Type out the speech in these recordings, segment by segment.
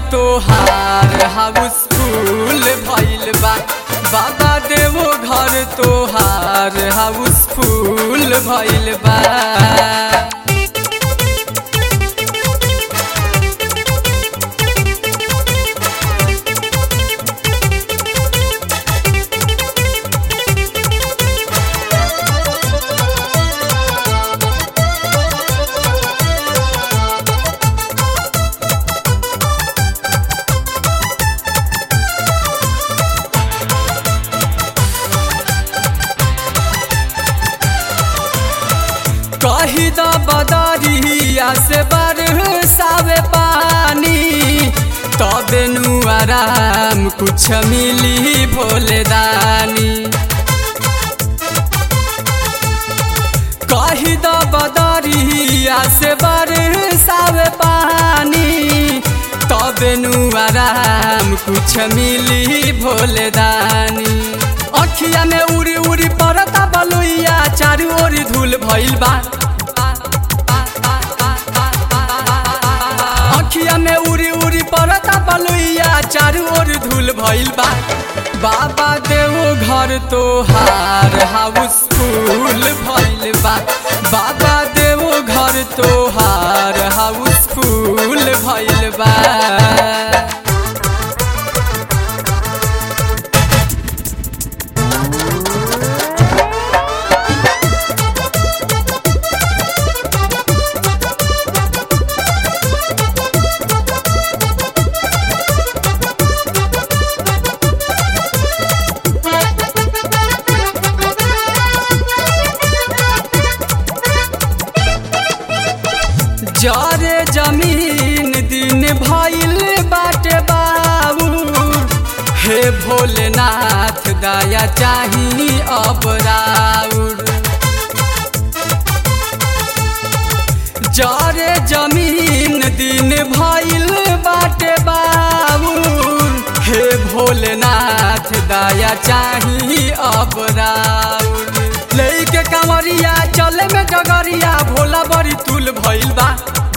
तोहार हाउसफुल भइल बा। बाबा देवो घर तोहार हाउसफुल भइल बा। कही द बदरिया से बरसावे पानी, तबे नु आराम कुछ मिली भोले दानी। कही द बदरिया से बरसावे पानी, तबे नु आराम कुछ मिली भोले दानी। अखिया में उड़ी उड़ी परता बलुइया, चारू ओरी धूल भइल बा। अखिया में उड़ी उड़ी परता बलुइया, चारू ओरी धूल भइल बा। बाबा देवो घर तोहार हाउसफुल भइल बा। बाबा देवो घर तोहार हाउसफुल भइल बा। जरे जमीन दिन भइल बाटे बाबूर, हे भोलेनाथ दया चाही अब राउर। जरे जमीन दिन भइल बाटे बाबूर, हे भोलेनाथ दया चाही अब राउर। लेके कांवरिया चले में डगरिया, भोला बड़ी तुल भइल बा।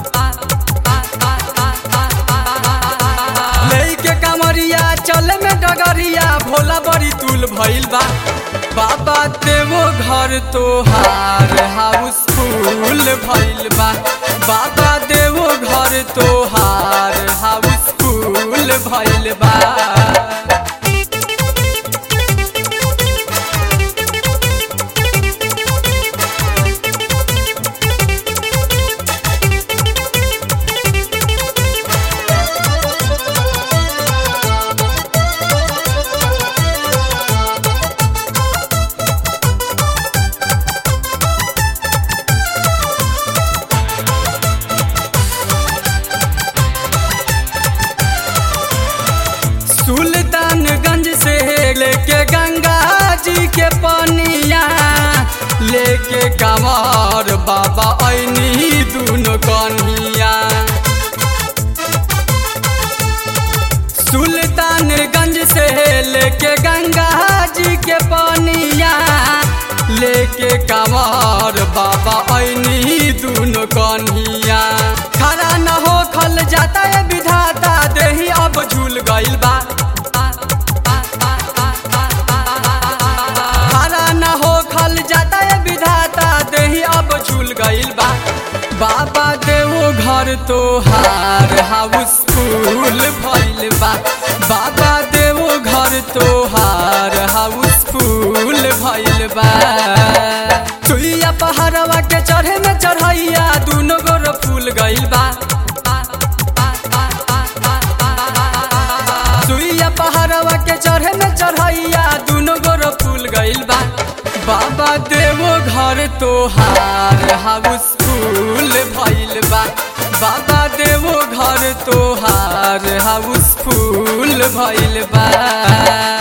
लेके कांवरिया चले में डगरिया, भोला बड़ी तुल भइल बा। बाबा देवो घर तोहार हाउसफुल भइल बा। बाबा देवो घर तोहार हाउसफुल भइल बा। सुल्तानगंज से लेके गंगा जी के पनिया, लेके कांवर बाबा ऐनी दूनो कन्हिया। सुल्तानगंज से लेके गंगा जी के पनिया, लेके कांवर बाबा ऐनी दूनो कन्हिया। खड़ा न हो खल जाता है विधाता, देही अब झूल गइल बा। गइल बा। बाबा देवो घर तोहार हाउसफुल भइल बा। बाबा देवो घर तोहार हाउसफुल भइल बा। सुइया पहाड़वा के चढ़े में चढ़ैया, दूनो गोर फूल गइल बा। सुइया पहाड़वा के चढ़े में चढ़ैया, दूनो गोर फूल गइल बा। बाबा देवो घर तोहार हाउसफुल भइल बा। बाबा देवो घर तोहार हाउसफुल भइल बा।